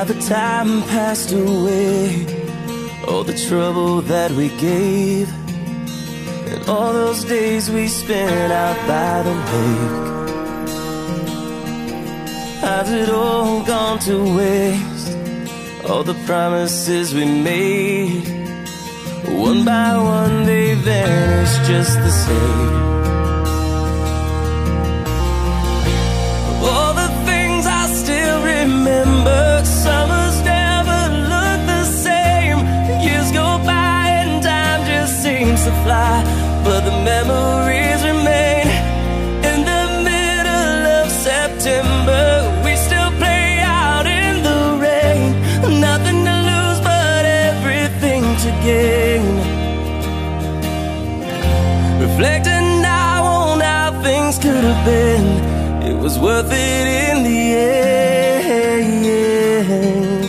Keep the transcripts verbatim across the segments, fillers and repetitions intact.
the time passed away, all the trouble that we gave, and all those days we spent out by the lake. Has it all gone to waste? All the promises we made, one by one they vanished just the same. All the things I still remember, summers never look the same. Years go by and time just seems to fly, but the memories remain. In the middle of September, we still play out in the rain. Nothing to lose but everything to gain. Reflecting now on how things could have been, it was worth it in the end.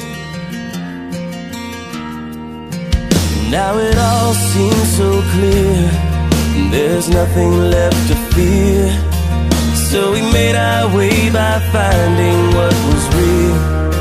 Now it all seems so clear, there's nothing left to fear. So we made our way by finding what was real.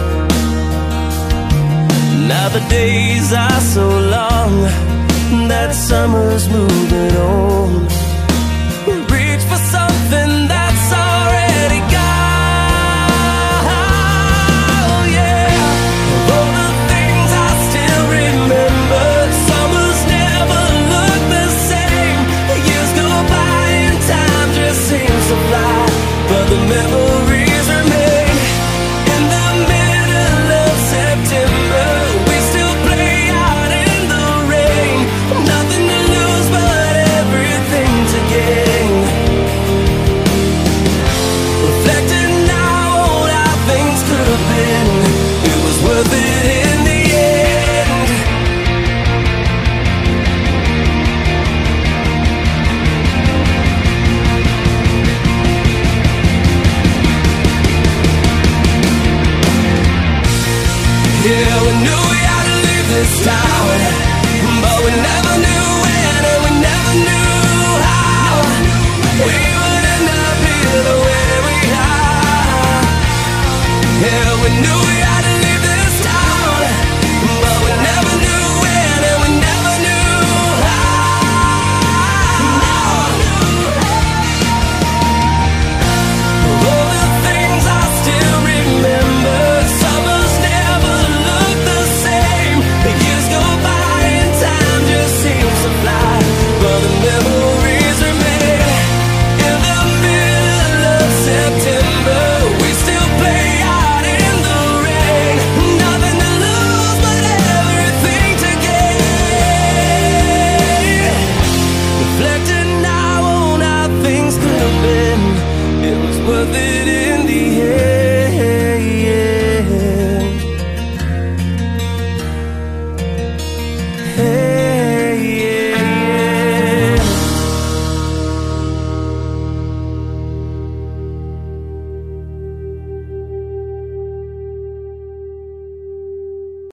Now the days are so long that summer's moving on. Reach for something that's already gone. Oh yeah. All the things I still remember, summers never look the same. Years go by and time just seems to fly, but the memories remain. In the middle of September, we still play out in the rain. Nothing to lose but everything to gain. Reflecting now on how things could have been, it was worth it in the end. Yeah, we knew we had to leave this town, but we never knew when and we never knew how we would end up here the way we are. Yeah, we knew we had to leave this town, but we never knew when and we never knew how. All the things I still remember, summers never look the same. The years go by and time just seems to fly, but the memories remain. In the middle of September, we still play out in the rain. Nothing to lose but everything to gain. Reflecting now on how things could have been, it was worth it.